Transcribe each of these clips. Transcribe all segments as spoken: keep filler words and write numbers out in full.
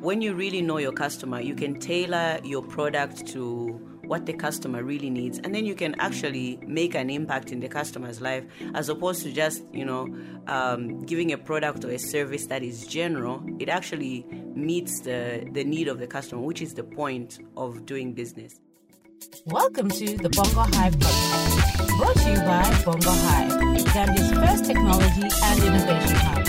when you really know your customer, you can tailor your product to what the customer really needs, and then you can actually make an impact in the customer's life, as opposed to just, you know, um, giving a product or a service that is general. It actually meets the, the need of the customer, which is the point of doing business. Welcome to the Bongo Hive podcast, brought to you by Bongo Hive, Zambia's first technology and innovation hub.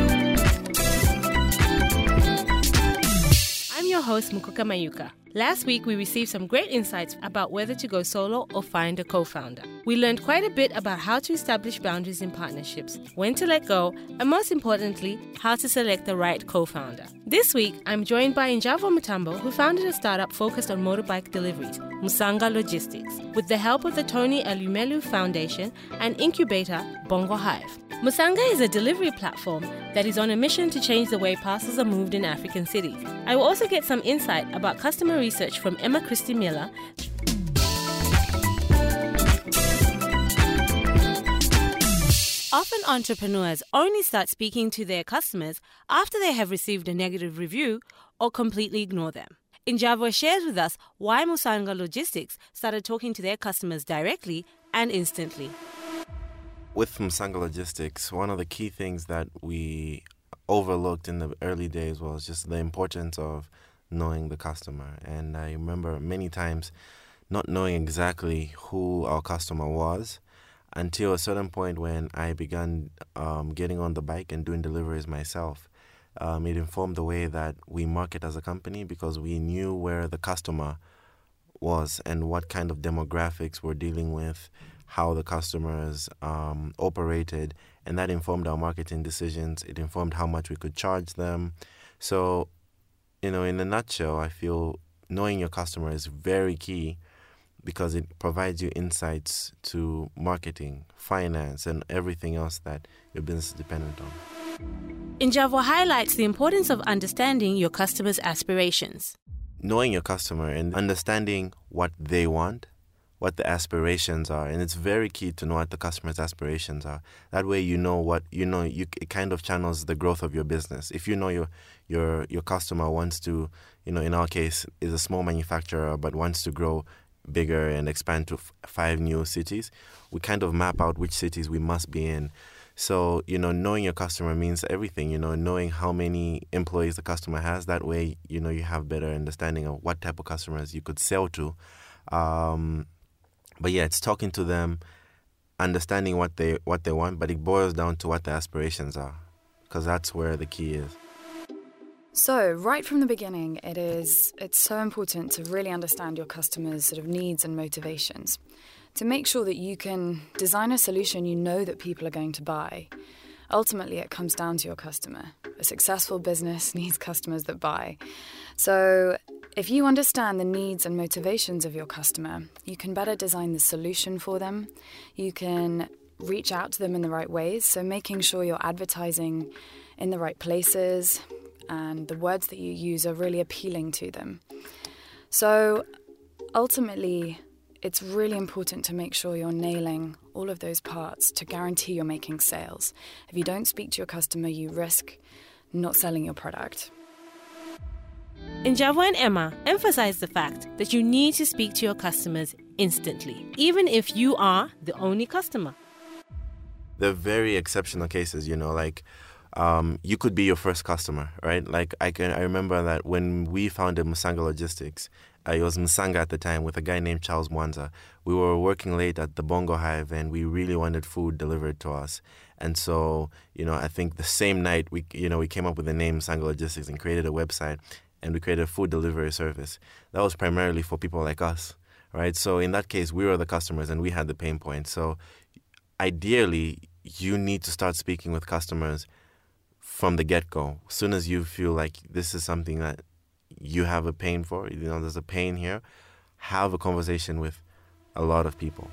I'm your host, Mukuka Mayuka. Last week, we received some great insights about whether to go solo or find a co-founder. We learned quite a bit about how to establish boundaries in partnerships, when to let go, and most importantly, how to select the right co-founder. This week, I'm joined by Njavo Mutambo, who founded a startup focused on motorbike deliveries, Musanga Logistics, with the help of the Tony Elumelu Foundation and incubator Bongo Hive. Musanga is a delivery platform that is on a mission to change the way parcels are moved in African cities. I will also get some insight about customer research from Emma Christie Miller. Often entrepreneurs only start speaking to their customers after they have received a negative review or completely ignore them. Njavo shares with us why Musanga Logistics started talking to their customers directly and instantly. With Musanga Logistics, one of the key things that we overlooked in the early days was just the importance of knowing the customer. And I remember many times not knowing exactly who our customer was until a certain point when I began um, getting on the bike and doing deliveries myself. Um, it informed the way that we market as a company because we knew where the customer was and what kind of demographics we're dealing with, how the customers um, operated, and that informed our marketing decisions. It informed how much we could charge them. So, you know, in a nutshell, I feel knowing your customer is very key because it provides you insights to marketing, finance, and everything else that your business is dependent on. Njavo highlights the importance of understanding your customer's aspirations. Knowing your customer and understanding what they want, what the aspirations are, and it's very key to know what the customer's aspirations are. That way, you know what you know. You it kind of channels the growth of your business. If you know your your your customer wants to, you know, in our case, is a small manufacturer but wants to grow bigger and expand to f- five new cities, we kind of map out which cities we must be in. So, you know, knowing your customer means everything, you know, knowing how many employees the customer has. That way, you know, you have better understanding of what type of customers you could sell to. Um, but yeah, it's talking to them, understanding what they what they want, but it boils down to what their aspirations are, because that's where the key is. So, right from the beginning, it is it's so important to really understand your customers' sort of needs and motivations, to make sure that you can design a solution you know that people are going to buy. Ultimately, it comes down to your customer. A successful business needs customers that buy. So, if you understand the needs and motivations of your customer, you can better design the solution for them. You can reach out to them in the right ways, so making sure you're advertising in the right places and the words that you use are really appealing to them. So, ultimately, it's really important to make sure you're nailing all of those parts to guarantee you're making sales. If you don't speak to your customer, you risk not selling your product. Njavo and Emma emphasize the fact that you need to speak to your customers instantly, even if you are the only customer. There are very exceptional cases, you know, like um, you could be your first customer, right? Like I can, I remember that when we founded Musanga Logistics, uh, it was Musanga at the time with a guy named Charles Mwanza. We were working late at the Bongo Hive and we really wanted food delivered to us. And so, you know, I think the same night we, you know, we came up with the name Musanga Logistics and created a website and we created a food delivery service. That was primarily for people like us, right? So in that case, we were the customers and we had the pain point. So ideally, you need to start speaking with customers from the get-go. As soon as you feel like this is something that you have a pain for, you know, there's a pain here, have a conversation with a lot of people.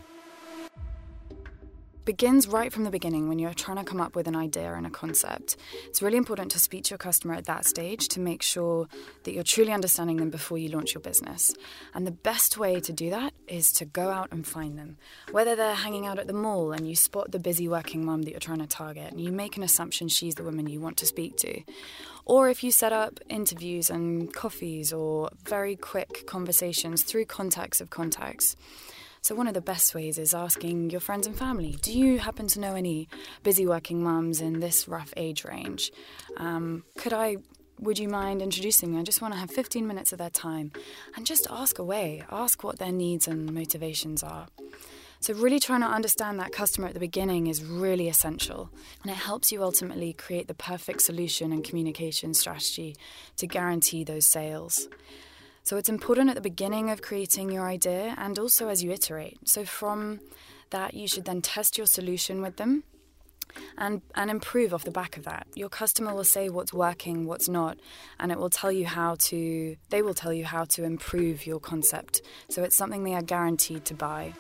Begins right from the beginning when you're trying to come up with an idea and a concept. It's really important to speak to your customer at that stage to make sure that you're truly understanding them before you launch your business. And the best way to do that is to go out and find them. Whether they're hanging out at the mall and you spot the busy working mum that you're trying to target and you make an assumption she's the woman you want to speak to, Or if you set up interviews and coffees or very quick conversations through contacts of contacts. So one of the best ways is asking your friends and family, do you happen to know any busy working mums in this rough age range? Um, could I, would you mind introducing me? I just want to have fifteen minutes of their time. And just ask away, ask what their needs and motivations are. So really trying to understand that customer at the beginning is really essential. And it helps you ultimately create the perfect solution and communication strategy to guarantee those sales. So it's important at the beginning of creating your idea and also as you iterate. So from that, you should then test your solution with them and, and improve off the back of that. Your customer will say what's working, what's not, and it will tell you how to, they will tell you how to improve your concept. So it's something they are guaranteed to buy.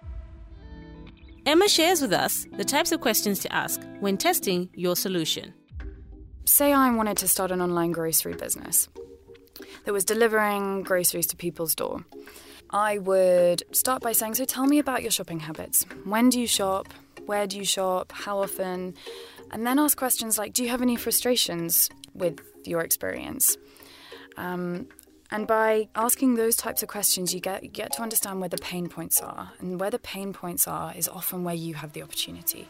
Emma shares with us the types of questions to ask when testing your solution. Say I wanted to start an online grocery business that was delivering groceries to people's door. I would start by saying, so tell me about your shopping habits. When do you shop? Where do you shop? How often? And then ask questions like, do you have any frustrations with your experience? Um, and by asking those types of questions, you get, you get to understand where the pain points are. And where the pain points are is often where you have the opportunity.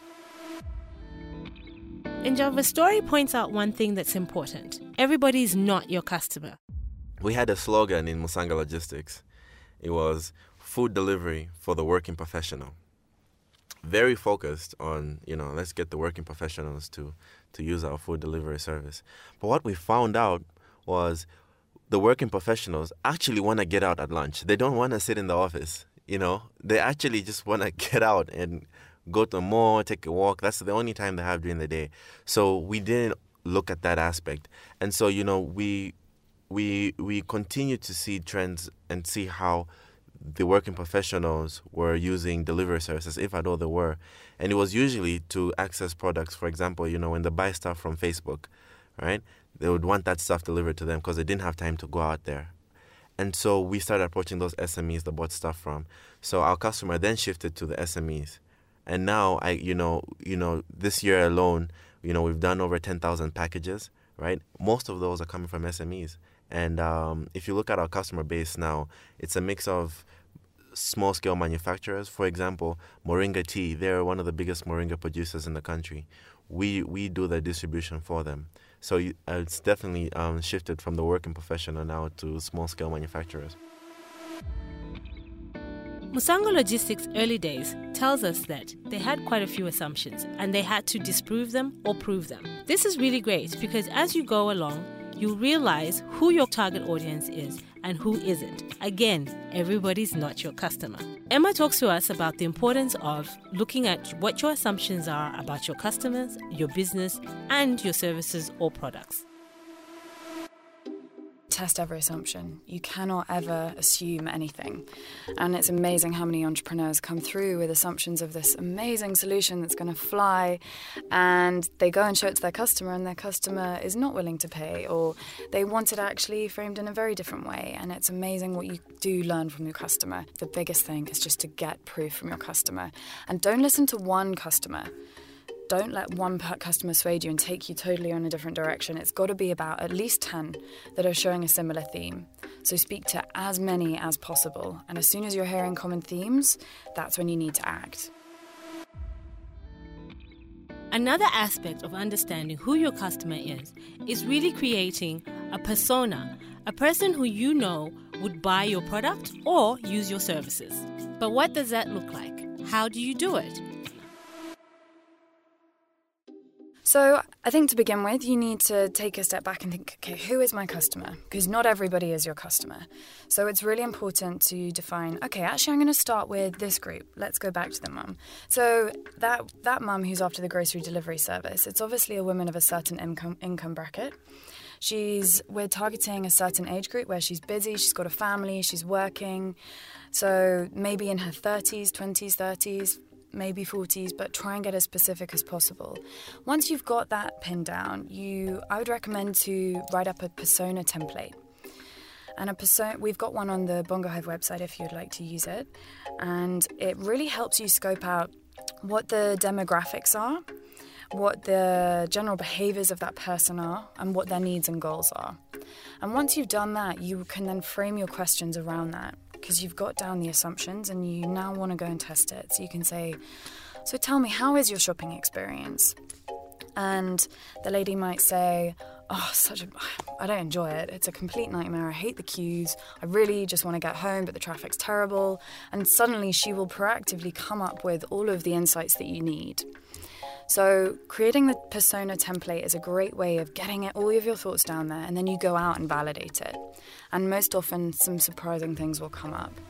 And Java Story points out one thing that's important. Everybody is not your customer. We had a slogan in Musanga Logistics. It was food delivery for the working professional. Very focused on, you know, let's get the working professionals to, to use our food delivery service. But what we found out was the working professionals actually want to get out at lunch. They don't want to sit in the office, you know. They actually just want to get out and go to a mall, take a walk. That's the only time they have during the day. So we didn't look at that aspect. And so, you know, we we we continue to see trends and see how the working professionals were using delivery services, if at all there were. And it was usually to access products. For example, you know, when they buy stuff from Facebook, right, they would want that stuff delivered to them because they didn't have time to go out there. And so we started approaching those S M Es that bought stuff from. So our customer then shifted to the S M Es. And now, I, you know, you know, this year alone, you know, we've done over ten thousand packages, right? Most of those are coming from S M Es. And um, if you look at our customer base now, it's a mix of small-scale manufacturers. For example, Moringa Tea, they're one of the biggest moringa producers in the country. We we do the distribution for them. So uh, it's definitely um, shifted from the working professional now to small-scale manufacturers. Musanga Logistics' early days tells us that they had quite a few assumptions and they had to disprove them or prove them. This is really great because as you go along, you realize who your target audience is and who isn't. Again, everybody's not your customer. Emma talks to us about the importance of looking at what your assumptions are about your customers, your business, and your services or products. Test every assumption. You cannot ever assume anything. And it's amazing how many entrepreneurs come through with assumptions of this amazing solution that's going to fly, and they go and show it to their customer and their customer is not willing to pay, or they want it actually framed in a very different way. And it's amazing what you do learn from your customer. The biggest thing is just to get proof from your customer. And don't listen to one customer. Don't let one customer sway you and take you totally in a different direction. It's got to be about at least ten that are showing a similar theme. So speak to as many as possible. And as soon as you're hearing common themes, that's when you need to act. Another aspect of understanding who your customer is is really creating a persona, a person who you know would buy your product or use your services. But what does that look like? How do you do it? So I think to begin with, you need to take a step back and think, okay, who is my customer? Because not everybody is your customer. So it's really important to define, okay, actually I'm going to start with this group. Let's go back to the mum. So that that mum who's after the grocery delivery service, it's obviously a woman of a certain income income bracket. She's we're targeting a certain age group where she's busy, she's got a family, she's working. So maybe in her thirties, twenties, thirties, maybe forties, but try and get as specific as possible. Once you've got that pinned down, you I would recommend to write up a persona template. And a persona, we've got one on the Bongo Hive website if you'd like to use it. And it really helps you scope out what the demographics are, what the general behaviours of that person are, and what their needs and goals are. And once you've done that, you can then frame your questions around that, because you've got down the assumptions and you now want to go and test it. So you can say, so tell me, how is your shopping experience? And the lady might say, oh, such a, I don't enjoy it. It's a complete nightmare. I hate the queues. I really just want to get home, but the traffic's terrible. And suddenly she will proactively come up with all of the insights that you need. So creating the persona template is a great way of getting it, all of your thoughts down there, and then you go out and validate it. And most often, some surprising things will come up.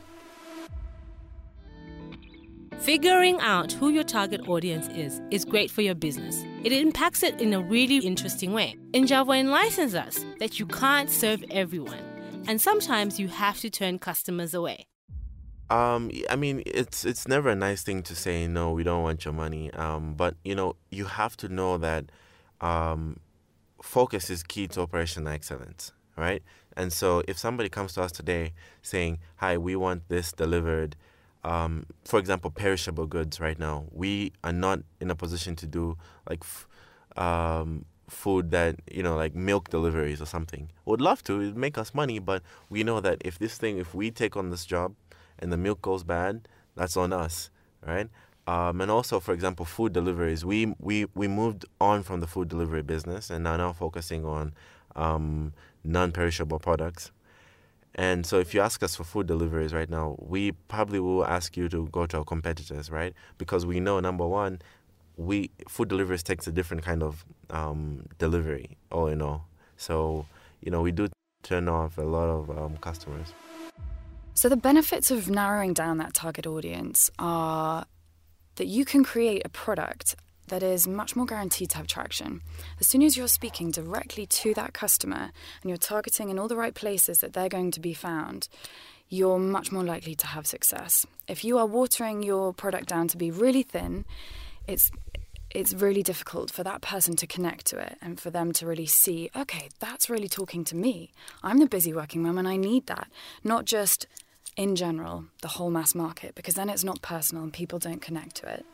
Figuring out who your target audience is is great for your business. It impacts it in a really interesting way. Njavwa enlightens us that you can't serve everyone, and sometimes you have to turn customers away. Um, I mean, it's it's never a nice thing to say, no, we don't want your money. Um, but, you know, you have to know that um, focus is key to operational excellence, right? And so if somebody comes to us today saying, hi, we want this delivered, um, for example, perishable goods right now, we are not in a position to do like f- um, food that, you know, like milk deliveries or something. Would love to, it'd make us money, but we know that if this thing, if we take on this job, and the milk goes bad, that's on us, right? Um, and also, for example, food deliveries. We we we moved on from the food delivery business and are now focusing on um, non-perishable products. And so if you ask us for food deliveries right now, we probably will ask you to go to our competitors, right? Because we know, number one, we food deliveries takes a different kind of um, delivery, all in all. So, you know, we do turn off a lot of um, customers. So the benefits of narrowing down that target audience are that you can create a product that is much more guaranteed to have traction. As soon as you're speaking directly to that customer and you're targeting in all the right places that they're going to be found, you're much more likely to have success. If you are watering your product down to be really thin, it's it's really difficult for that person to connect to it and for them to really see, okay, that's really talking to me. I'm the busy working mum and I need that, not just in general, the whole mass market, because then it's not personal and people don't connect to it.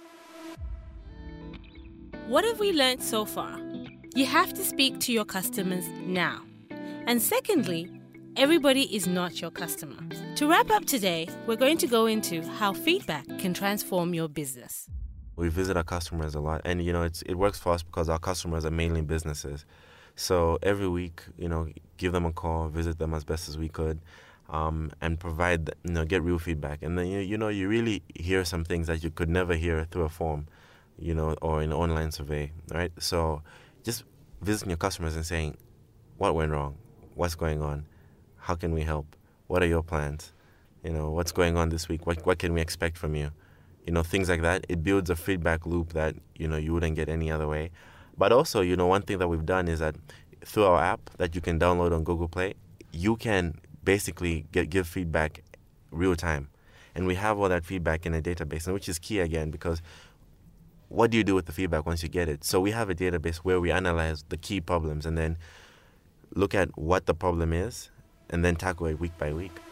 What have we learned so far? You have to speak to your customers now. And secondly, everybody is not your customer. To wrap up today, we're going to go into how feedback can transform your business. We visit our customers a lot, and you know it's it works for us because our customers are mainly businesses. So every week, you know, give them a call, visit them as best as we could. Um, and provide, you know, get real feedback. And then, you, you know, you really hear some things that you could never hear through a form, you know, or in an online survey, right? So just visiting your customers and saying, what went wrong? What's going on? How can we help? What are your plans? You know, what's going on this week? What what can we expect from you? You know, things like that. It builds a feedback loop that, you know, you wouldn't get any other way. But also, you know, one thing that we've done is that through our app that you can download on Google Play, you can basically get give feedback real time. And we have all that feedback in a database, and which is key again, because what do you do with the feedback once you get it? So we have a database where we analyze the key problems and then look at what the problem is and then tackle it week by week.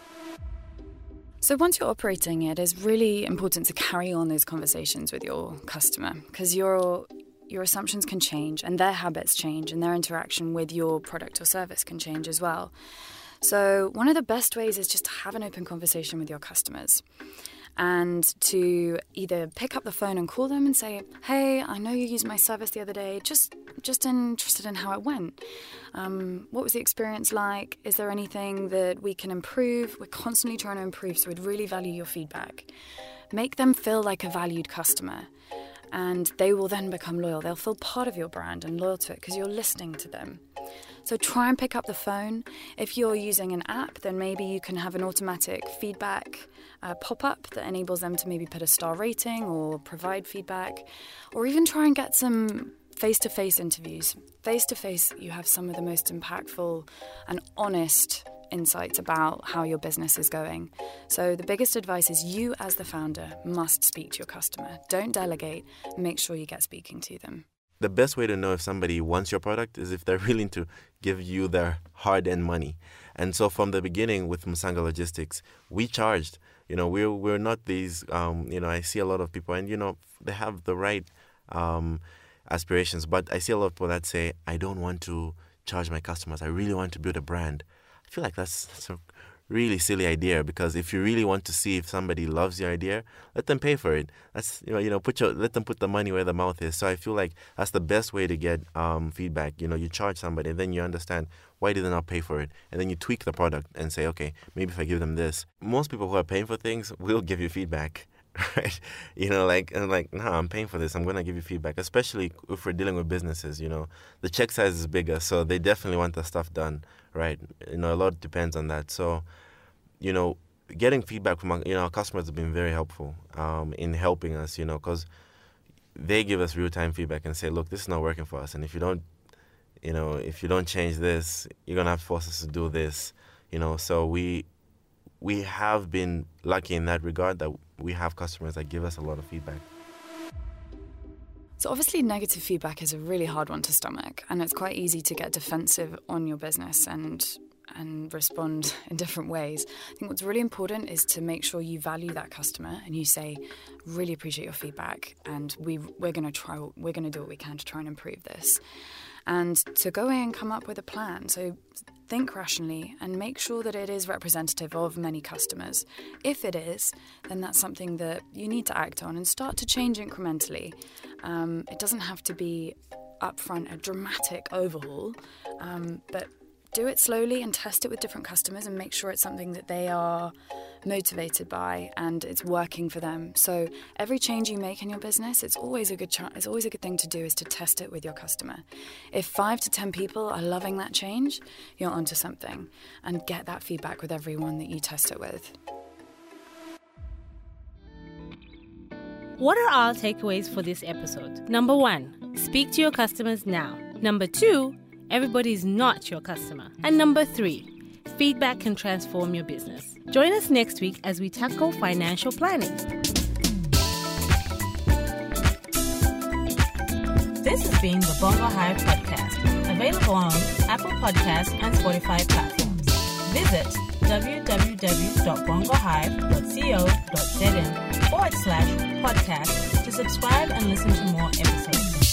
So once you're operating, it is really important to carry on those conversations with your customer, because your your assumptions can change and their habits change and their interaction with your product or service can change as well. So one of the best ways is just to have an open conversation with your customers and to either pick up the phone and call them and say, hey, I know you used my service the other day, just just interested in how it went. Um, what was the experience like? Is there anything that we can improve? We're constantly trying to improve, so we'd really value your feedback. Make them feel like a valued customer, and they will then become loyal. They'll feel part of your brand and loyal to it because you're listening to them. So try and pick up the phone. If you're using an app, then maybe you can have an automatic feedback uh, pop-up that enables them to maybe put a star rating or provide feedback, or even try and get some face-to-face interviews. Face-to-face, you have some of the most impactful and honest insights about how your business is going. So the biggest advice is you as the founder must speak to your customer. Don't delegate. Make sure you get speaking to them. The best way to know if somebody wants your product is if they're willing to give you their hard-earned money. And so from the beginning with Musanga Logistics, we charged. You know, we're, we're not these, um, you know, I see a lot of people and, you know, they have the right um, aspirations. But I see a lot of people that say, I don't want to charge my customers. I really want to build a brand. I feel like that's, that's a really silly idea, because if you really want to see if somebody loves your idea, let them pay for it. That's you know you know put your let them put the money where the mouth is. So I feel like that's the best way to get um, feedback. You know, you charge somebody, and then you understand why did they not pay for it, and then you tweak the product and say, okay, maybe if I give them this. Most people who are paying for things will give you feedback. Right, you know, like and like, no, I'm paying for this. I'm gonna give you feedback, especially if we're dealing with businesses. You know, the check size is bigger, so they definitely want the stuff done right. You know, a lot depends on that. So, you know, getting feedback from our, you know our customers have been very helpful um, in helping us. You know, because they give us real time feedback and say, look, this is not working for us, and if you don't, you know, if you don't change this, you're gonna have to force us to do this. You know, so we. We have been lucky in that regard that we have customers that give us a lot of feedback. So obviously negative feedback is a really hard one to stomach, and it's quite easy to get defensive on your business and and respond in different ways. I think what's really important is to make sure you value that customer and you say, really appreciate your feedback, and we we're going to try we're going to do what we can to try and improve this. And to go in and come up with a plan. So think rationally and make sure that it is representative of many customers. If it is, then that's something that you need to act on and start to change incrementally. Um, it doesn't have to be upfront a dramatic overhaul, um, but do it slowly and test it with different customers and make sure it's something that they are motivated by and it's working for them. So every change you make in your business, it's always a good ch- it's always a good thing to do is to test it with your customer. If five to ten people are loving that change, you're onto something, and get that feedback with everyone that you test it with. What are our takeaways for this episode? Number one, speak to your customers now. Number two, everybody is not your customer. And number three, feedback can transform your business. Join us next week as we tackle financial planning. This has been the Bongo Hive Podcast, available on Apple Podcasts and Spotify platforms. Visit www.bongohive.co.zn forward slash podcast to subscribe and listen to more episodes.